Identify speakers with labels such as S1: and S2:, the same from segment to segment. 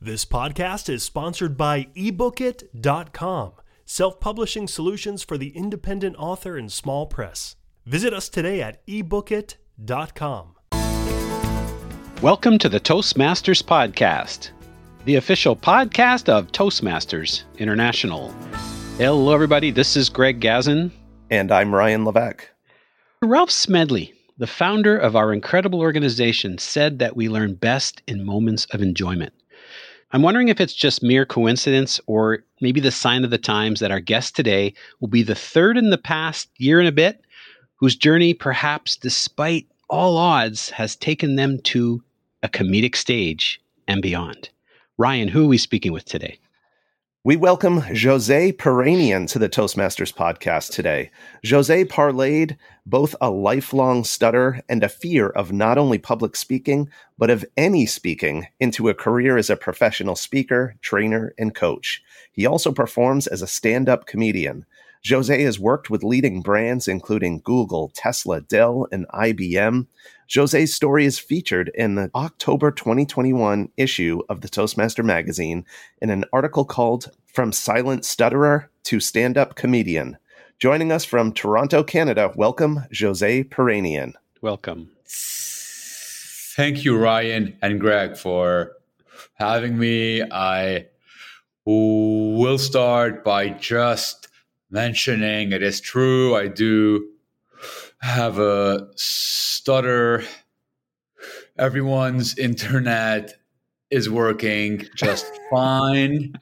S1: This podcast is sponsored by ebookit.com, self-publishing solutions for the independent author and small press. Visit us today at ebookit.com.
S2: Welcome to the Toastmasters Podcast, the official podcast of Toastmasters International. Hello, everybody. This is Greg Gazin.
S3: And I'm Ryan Levesque.
S2: Ralph Smedley, the founder of our incredible organization, said that we learn best in moments of enjoyment. I'm wondering if it's just mere coincidence or maybe the sign of the times that our guest today will be the third in the past year and a bit whose journey, perhaps despite all odds, has taken them to a comedic stage and beyond. Ryan, who are we speaking with today?
S3: We welcome Jose Peranian to the Toastmasters podcast today. Jose parlayed both a lifelong stutter and a fear of not only public speaking, but of any speaking into a career as a professional speaker, trainer, and coach. He also performs as a stand-up comedian. Jose has worked with leading brands including Google, Tesla, Dell, and IBM. Jose's story is featured in the October 2021 issue of the Toastmaster magazine in an article called From Silent Stutterer to Stand-Up Comedian. Joining us from Toronto, Canada, welcome Jose Peranian.
S2: Welcome.
S4: Thank you, Ryan and Greg, for having me. I will start by just mentioning it is true. I do have a stutter. Everyone's internet is working just fine.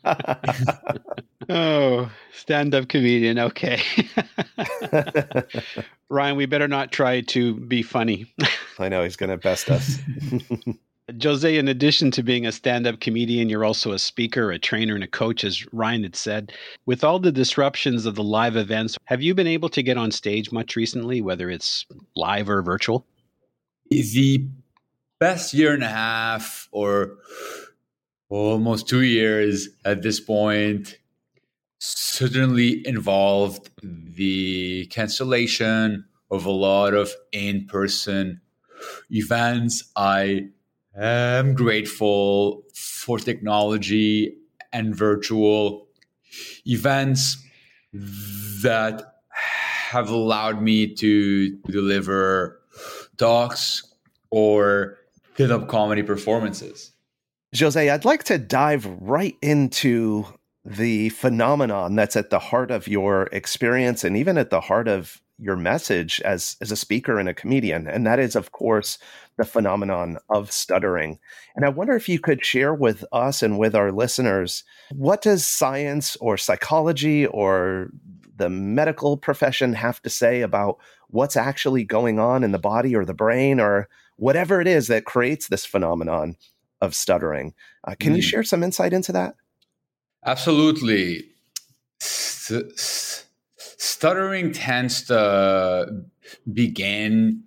S2: Oh, stand-up comedian. Okay. Ryan, we better not try to be funny.
S3: I know, he's going to best us.
S2: Jose, in addition to being a stand-up comedian, you're also a speaker, a trainer, and a coach, as Ryan had said. With all the disruptions of the live events, have you been able to get on stage much recently, whether it's live or virtual?
S4: The best year and a half or almost 2 years at this point certainly involved the cancellation of a lot of in-person events. I am grateful for technology and virtual events that have allowed me to deliver talks or stand-up comedy performances.
S3: Jose, I'd like to dive right into the phenomenon that's at the heart of your experience and even at the heart of your message as a speaker and a comedian. And that is, of course, the phenomenon of stuttering. And I wonder if you could share with us and with our listeners, what does science or psychology or the medical profession have to say about what's actually going on in the body or the brain or whatever it is that creates this phenomenon of stuttering? Can you share some insight into that?
S4: Absolutely. Stuttering tends to begin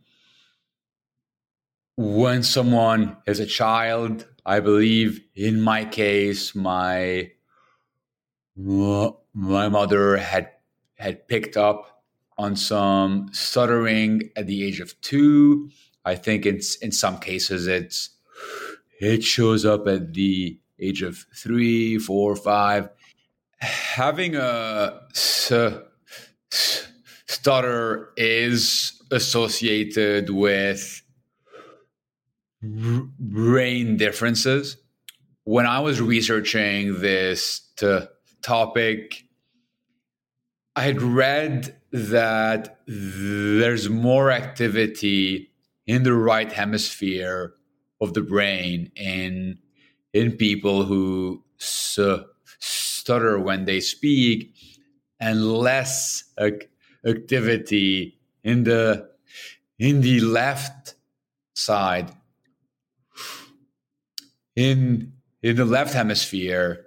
S4: when someone is a child. I believe in my case, my mother had picked up on some stuttering at the age of 2. I think in some cases it shows up at the age of 3, 4, 5. Having a stutter is associated with brain differences. When I was researching this topic, I had read that there's more activity in the right hemisphere of the brain in people who stutter when they speak, and less activity in the left side, in the left hemisphere,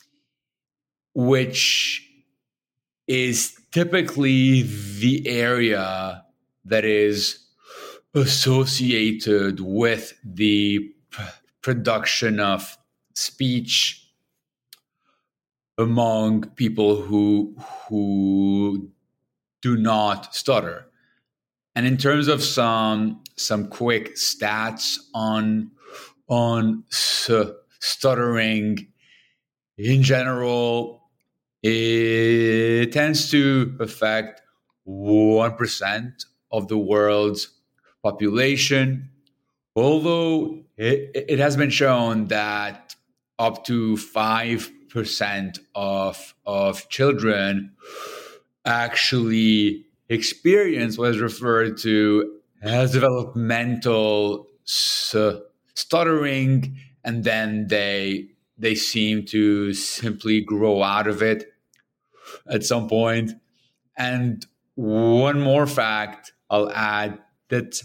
S4: which is typically the area that is associated with the production of speech among people who do not stutter. And in terms of some quick stats on stuttering in general, it tends to affect 1% of the world's population, although it has been shown that up to 5% of children actually experience what is referred to as developmental stuttering, and then they seem to simply grow out of it at some point. And one more fact I'll add that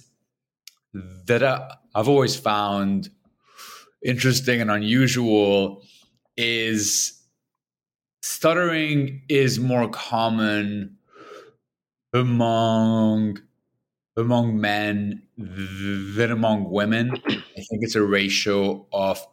S4: I've always found interesting and unusual is stuttering is more common among men than among women. I think it's a ratio of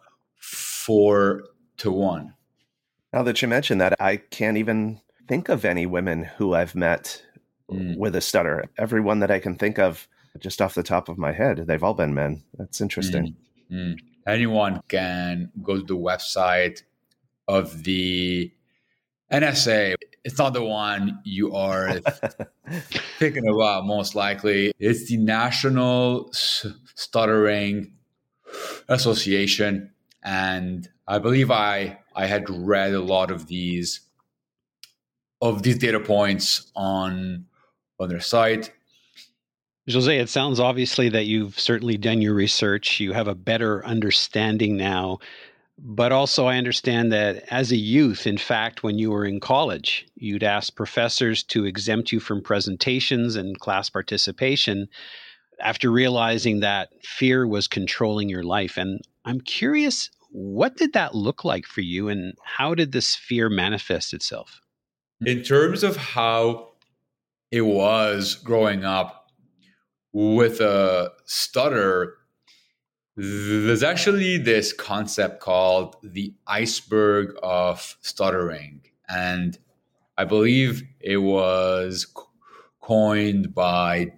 S4: 4-1.
S3: Now that you mention that, I can't even think of any women who I've met with a stutter. Everyone that I can think of just off the top of my head, they've all been men. That's interesting.
S4: Anyone can go to the website of the NSA. It's not the one you are thinking about, most likely. It's the National Stuttering Association. And I believe I had read a lot of these data points on their site.
S2: Jose, it sounds obviously that you've certainly done your research. You have a better understanding now. But also I understand that as a youth, in fact, when you were in college, you'd ask professors to exempt you from presentations and class participation after realizing that fear was controlling your life. And I'm curious, what did that look like for you, and how did this fear manifest itself?
S4: In terms of how it was growing up with a stutter, there's actually this concept called the iceberg of stuttering. And I believe it was coined by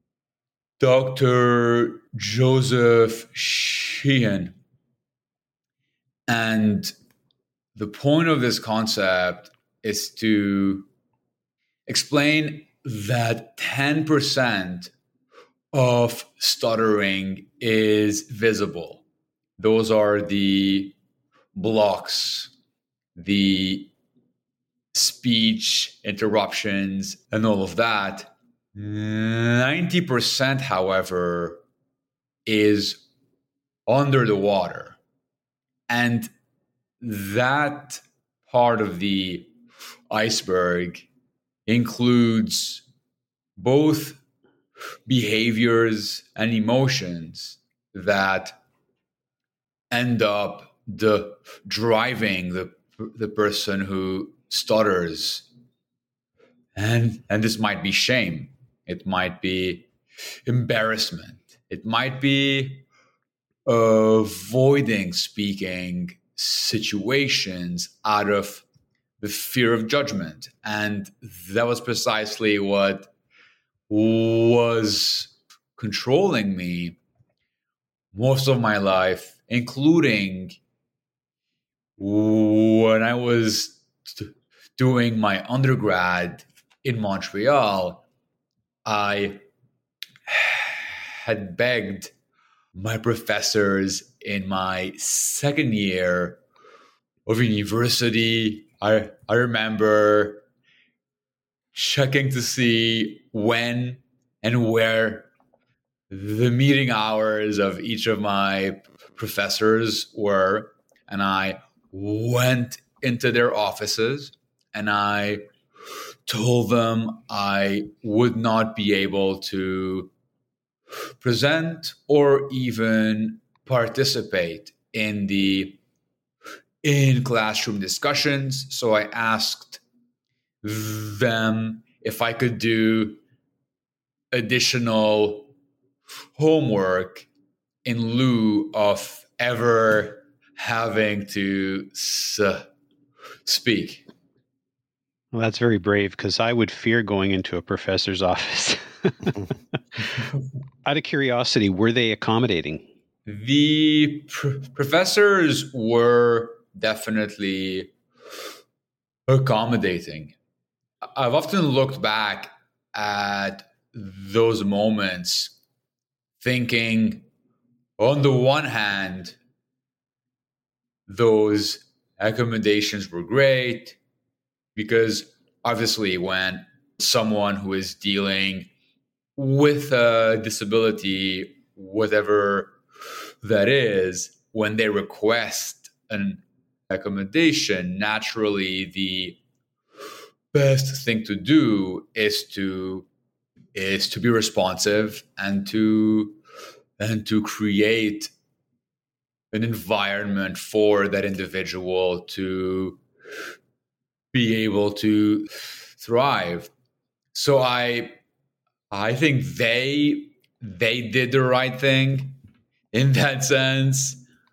S4: Dr. Joseph Sheehan. And the point of this concept is to explain that 10% of stuttering is visible. Those are the blocks, the speech interruptions, and all of that. 90%, however, is under the water. And that part of the iceberg includes both behaviors and emotions that end up driving the person who stutters. And this might be shame. It might be embarrassment. It might be avoiding speaking situations out of the fear of judgment. And that was precisely what was controlling me most of my life, including when I was doing my undergrad in Montreal. I had begged my professors in my second year of university. I remember checking to see when and where the meeting hours of each of my professors were. And I went into their offices and I told them I would not be able to present or even participate in classroom discussions. So I asked them if I could do additional homework in lieu of ever having to speak.
S2: Well, that's very brave, because I would fear going into a professor's office. Out of curiosity, were they accommodating?
S4: The professors were definitely accommodating. I've often looked back at those moments thinking, on the one hand, those accommodations were great because obviously when someone who is dealing with a disability, whatever that is, when they request an accommodation, naturally the best thing to do is to be responsive and to create an environment for that individual to be able to thrive. So I think they did the right thing in that sense.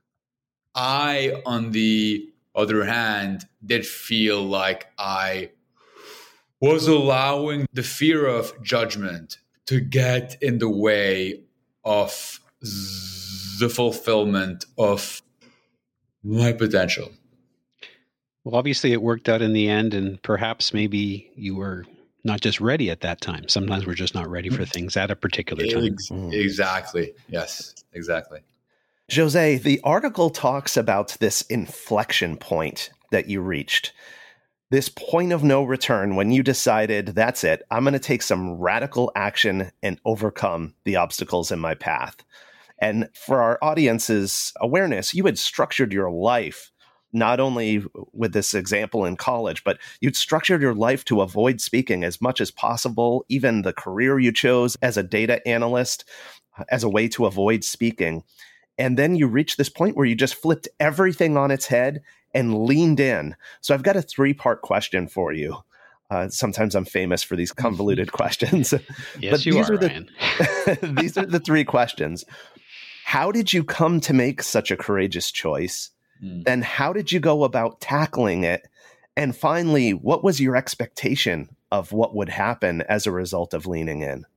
S4: I, on the other hand, did feel like I was allowing the fear of judgment to get in the way of the fulfillment of my potential.
S2: Well, obviously it worked out in the end, and perhaps maybe you were not just ready at that time. Sometimes we're just not ready for things at a particular time.
S4: Exactly. Yes, exactly.
S3: Jose, the article talks about this inflection point that you reached, this point of no return when you decided, that's it, I'm going to take some radical action and overcome the obstacles in my path. And for our audience's awareness, you had structured your life, not only with this example in college, but you'd structured your life to avoid speaking as much as possible, even the career you chose as a data analyst as a way to avoid speaking. And then you reached this point where you just flipped everything on its head and leaned in. So I've got a 3-part question for you. Sometimes I'm famous for these convoluted questions.
S2: Yes,
S3: but
S2: you are, Ryan.
S3: These are the 3 questions. How did you come to make such a courageous choice? Then how did you go about tackling it? And finally, what was your expectation of what would happen as a result of leaning in?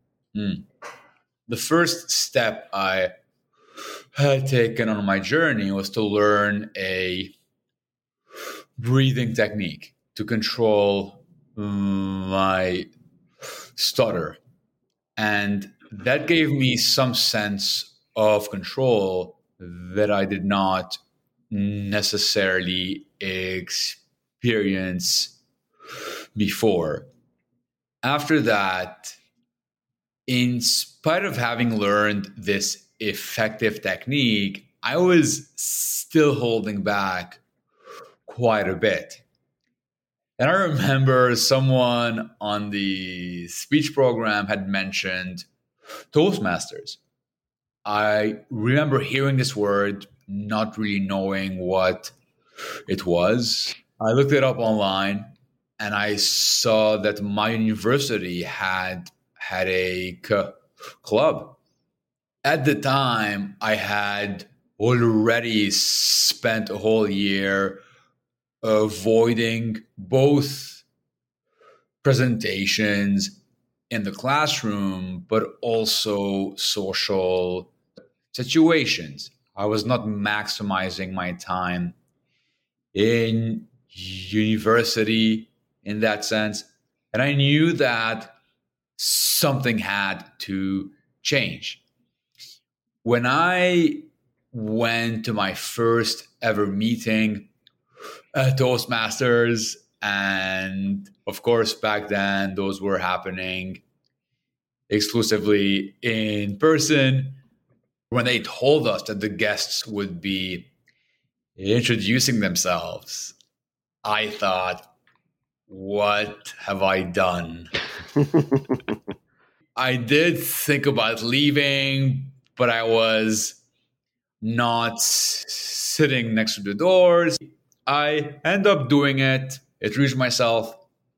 S4: The first step I had taken on my journey was to learn a breathing technique to control my stutter. And that gave me some sense of control that I did not necessarily experience before. After that, in spite of having learned this effective technique, I was still holding back quite a bit. And I remember someone on the speech program had mentioned Toastmasters. I remember hearing this word, not really knowing what it was. I looked it up online and I saw that my university had a club. At the time, I had already spent a whole year avoiding both presentations in the classroom, but also social situations. I was not maximizing my time in university in that sense. And I knew that something had to change. When I went to my first ever meeting at Toastmasters, and of course, back then, those were happening exclusively in person. When they told us that the guests would be introducing themselves, I thought, what have I done? I did think about leaving, but I was not sitting next to the doors. I end up doing it, introduced myself.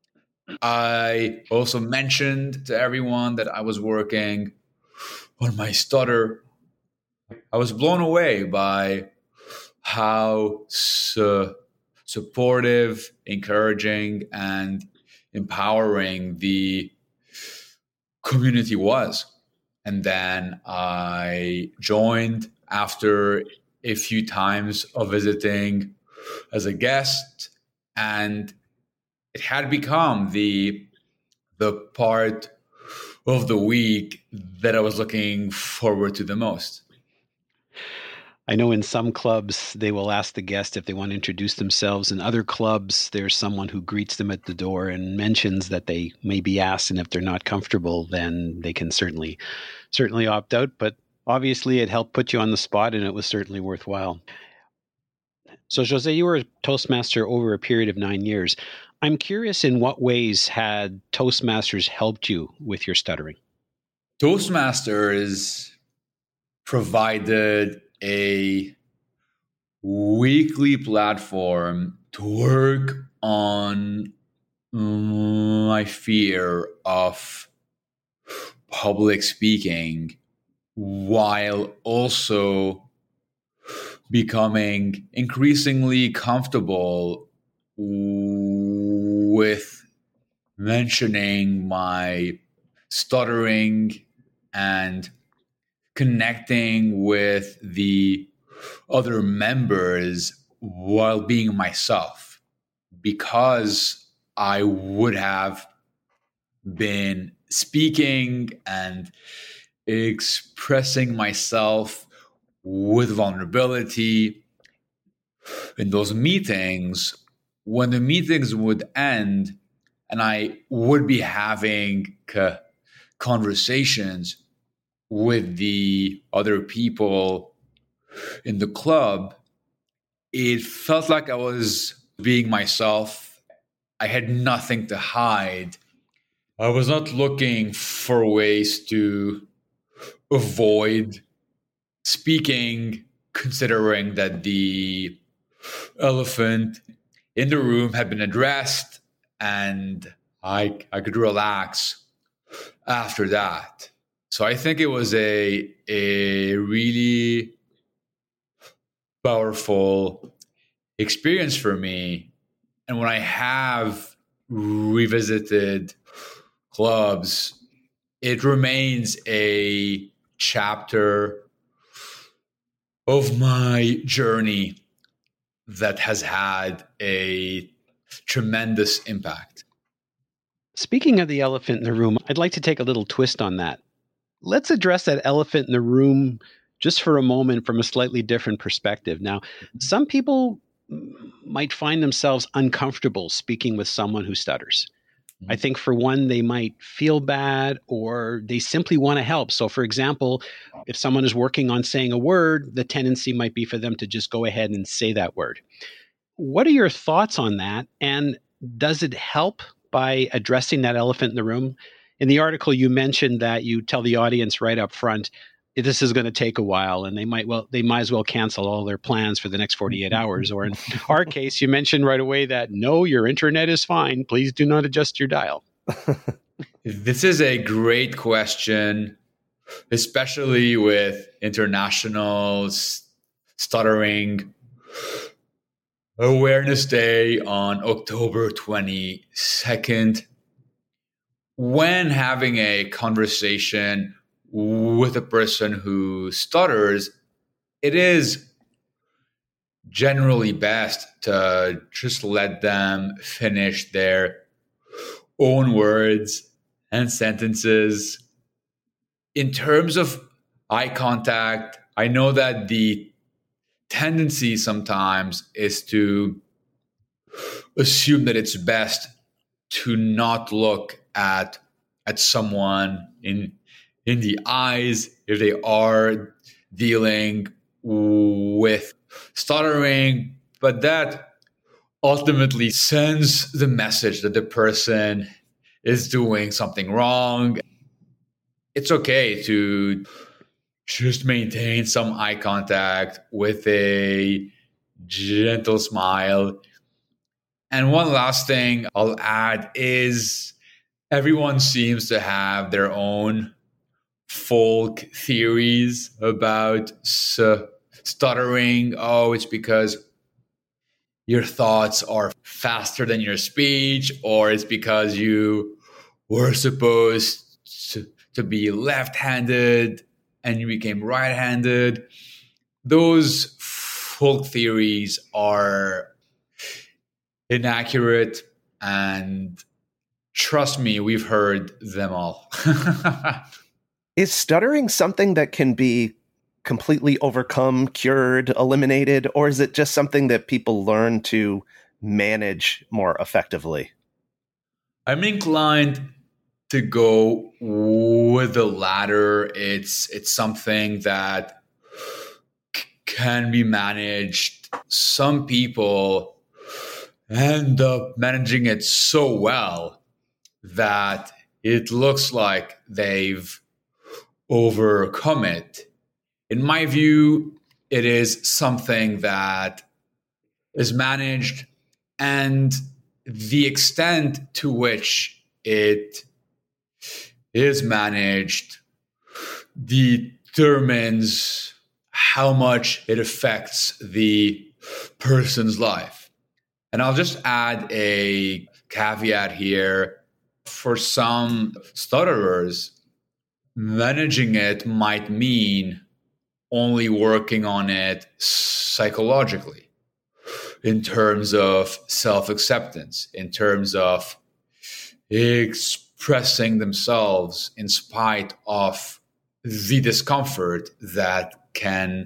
S4: I also mentioned to everyone that I was working on my stutter. I was blown away by how supportive, encouraging, and empowering the community was. And then I joined after a few times of visiting as a guest, and it had become the part of the week that I was looking forward to the most.
S2: I know in some clubs, they will ask the guest if they want to introduce themselves. In other clubs, there's someone who greets them at the door and mentions that they may be asked, and if they're not comfortable, then they can certainly opt out. But obviously, it helped put you on the spot, and it was certainly worthwhile. So, Jose, you were a Toastmaster over a period of 9 years. I'm curious, in what ways had Toastmasters helped you with your stuttering?
S4: Toastmasters provided a weekly platform to work on my fear of public speaking while also becoming increasingly comfortable with mentioning my stuttering and connecting with the other members while being myself, because I would have been speaking and expressing myself with vulnerability in those meetings. When the meetings would end and I would be having conversations with the other people in the club, it felt like I was being myself. I had nothing to hide. I was not looking for ways to avoid speaking, considering that the elephant in the room had been addressed and I could relax after that. So I think it was a really powerful experience for me. And when I have revisited clubs, it remains a chapter of my journey that has had a tremendous impact.
S2: Speaking of the elephant in the room, I'd like to take a little twist on that. Let's address that elephant in the room just for a moment from a slightly different perspective. Now, some people might find themselves uncomfortable speaking with someone who stutters. I think for one, they might feel bad or they simply want to help. So for example, if someone is working on saying a word, the tendency might be for them to just go ahead and say that word. What are your thoughts on that? And does it help by addressing that elephant in the room? In the article, you mentioned that you tell the audience right up front, this is going to take a while, and they might as well cancel all their plans for the next 48 hours. Or in our case, you mentioned right away that, no, your internet is fine. Please do not adjust your dial.
S4: This is a great question, especially with International Stuttering Awareness Day on October 22nd. When having a conversation with a person who stutters, it is generally best to just let them finish their own words and sentences. In terms of eye contact, I know that the tendency sometimes is to assume that it's best to not look at someone in the eyes if they are dealing with stuttering, but that ultimately sends the message that the person is doing something wrong. It's okay to just maintain some eye contact with a gentle smile. And one last thing I'll add is everyone seems to have their own folk theories about stuttering. Oh, it's because your thoughts are faster than your speech, or it's because you were supposed to be left-handed and you became right-handed. those folk theories are inaccurate, and trust me, we've heard them all.
S3: Is stuttering something that can be completely overcome, cured, eliminated, or is it just something that people learn to manage more effectively?
S4: I'm inclined to go with the latter. It's something that can be managed. Some people end up managing it so well that it looks like they've overcome it. In my view, it is something that is managed, and the extent to which it is managed determines how much it affects the person's life. And I'll just add a caveat here. For some stutterers, managing it might mean only working on it psychologically, in terms of self-acceptance, in terms of expressing themselves in spite of the discomfort that can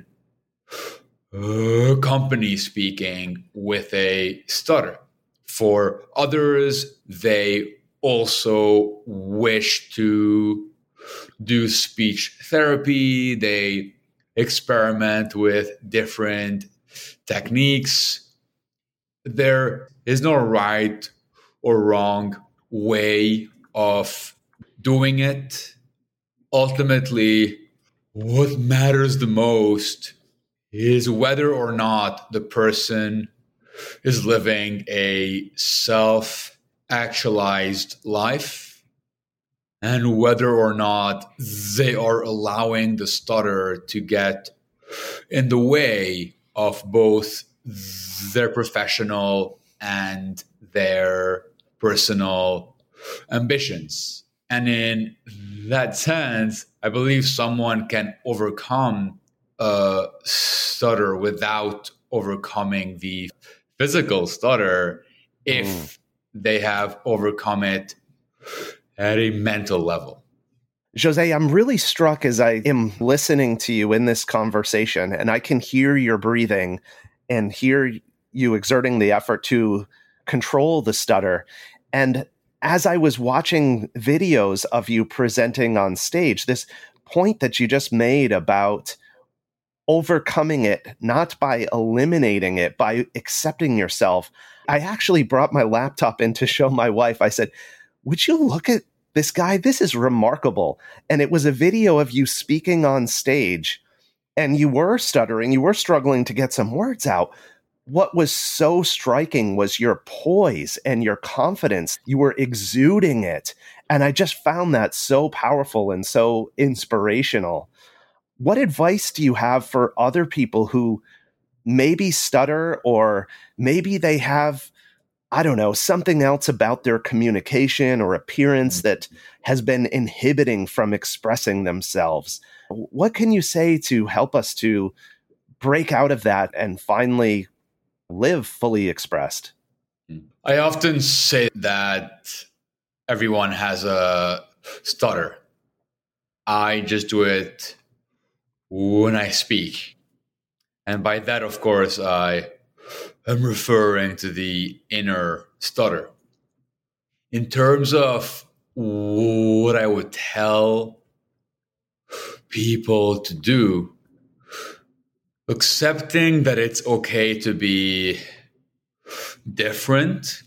S4: accompany speaking with a stutter. For others, they also wish to do speech therapy. They experiment with different techniques. There is no right or wrong way of doing it. Ultimately, what matters the most is whether or not the person is living a self-actualized life, and whether or not they are allowing the stutter to get in the way of both their professional and their personal ambitions. And in that sense, I believe someone can overcome a stutter without overcoming the physical stutter if they have overcome it at a mental level.
S3: Jose, I'm really struck as I am listening to you in this conversation, and I can hear your breathing and hear you exerting the effort to control the stutter. And as I was watching videos of you presenting on stage, this point that you just made about overcoming it, not by eliminating it, by accepting yourself, I actually brought my laptop in to show my wife. I said, would you look at this guy? This is remarkable. And it was a video of you speaking on stage, and you were stuttering, you were struggling to get some words out. What was so striking was your poise and your confidence. You were exuding it. And I just found that so powerful and so inspirational. What advice do you have for other people who maybe stutter, or maybe they have, I don't know, something else about their communication or appearance that has been inhibiting from expressing themselves? What can you say to help us to break out of that and finally live fully expressed?
S4: I often say that everyone has a stutter. I just do it when I speak. And by that, of course, I am referring to the inner stutter. In terms of what I would tell people to do, accepting that it's okay to be different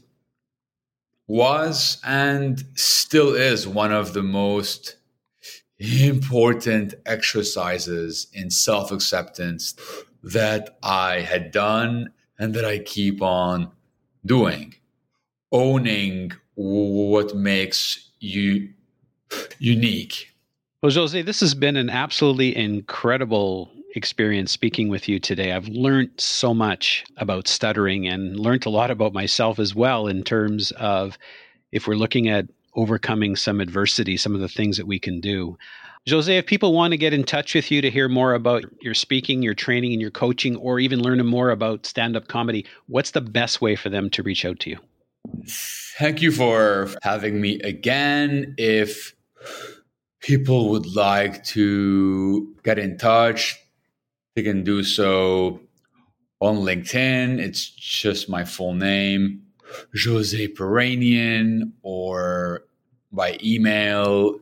S4: was and still is one of the most important exercises in self-acceptance that I had done and that I keep on doing. Owning what makes you unique.
S2: Well, Jose, this has been an absolutely incredible experience speaking with you today. I've learned so much about stuttering and learned a lot about myself as well, in terms of if we're looking at overcoming some adversity, some of the things that we can do. Jose, if people want to get in touch with you to hear more about your speaking, your training, and your coaching, or even learn more about stand-up comedy, what's the best way for them to reach out to you?
S4: Thank you for having me again. If people would like to get in touch, they can do so on LinkedIn. It's just my full name, Jose Peranian, or by email,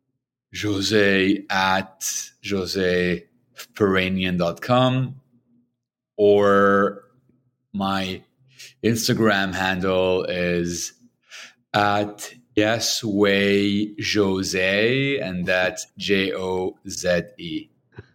S4: jose@joseperanian.com, or my Instagram handle is at YesWayJose, and that's JOZE.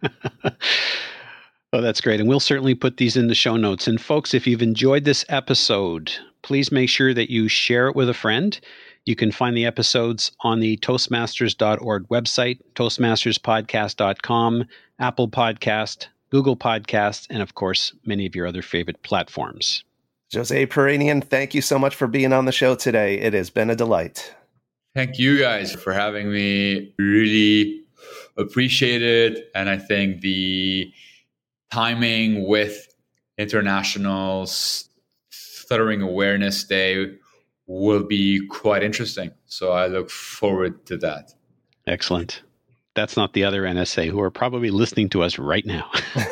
S2: Oh, that's great. And we'll certainly put these in the show notes. And folks, if you've enjoyed this episode, please make sure that you share it with a friend. You can find the episodes on the Toastmasters.org website, toastmasterspodcast.com, Apple Podcast, Google Podcast, and of course, many of your other favorite platforms.
S3: Jose Peranian, thank you so much for being on the show today. It has been a delight.
S4: Thank you guys for having me. Really appreciate it. And I think the timing with International Stuttering Awareness Day will be quite interesting. So I look forward to that.
S2: Excellent. That's not the other NSA who are probably listening to us right now.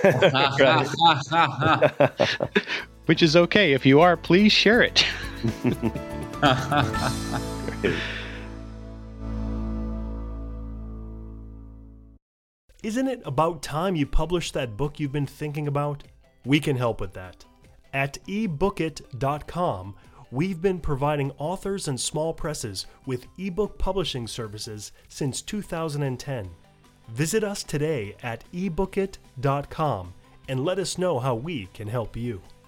S2: Which is okay. If you are, please share it.
S1: Isn't it about time you published that book you've been thinking about? We can help with that. At ebookit.com, we've been providing authors and small presses with ebook publishing services since 2010. Visit us today at ebookit.com and let us know how we can help you.